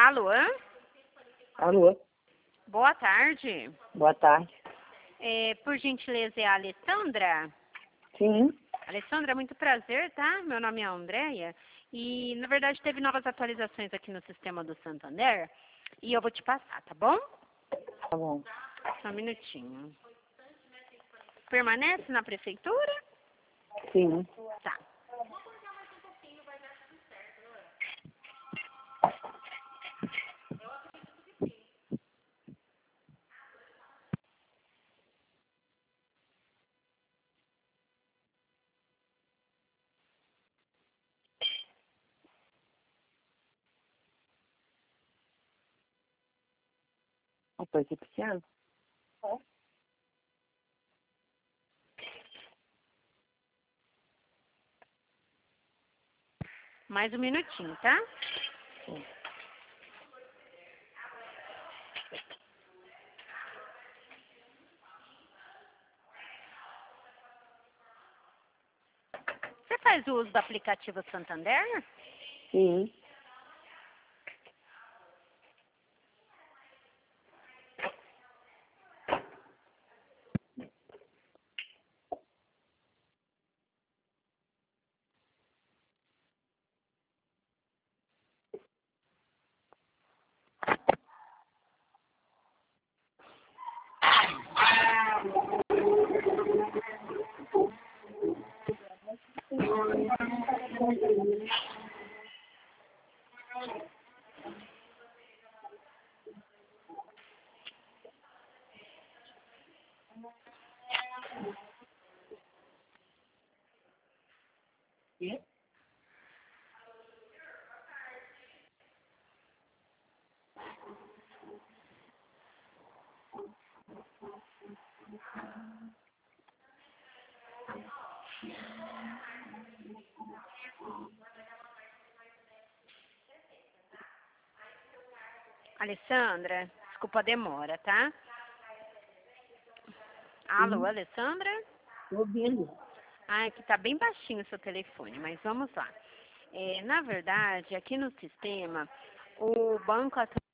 Alô? Alô, Boa tarde. boa tarde. Por gentileza, é a Alessandra? Sim, Alessandra, muito prazer, tá? Meu nome é Andréia. E, na verdade, teve novas atualizações aqui no sistema do Santander. E eu vou te passar, tá bom? tá bom. Só um minutinho. Permanece na prefeitura? Sim. Tá. Rapaz, é pequeno? Mais um minutinho, tá? Você faz uso do aplicativo Santander? Sim. Quê? Alessandra, desculpa a demora, tá? Alô, Sim, Alessandra? tô ouvindo. Ah, aqui tá bem baixinho o seu telefone, mas vamos lá. Na verdade, aqui no sistema, o banco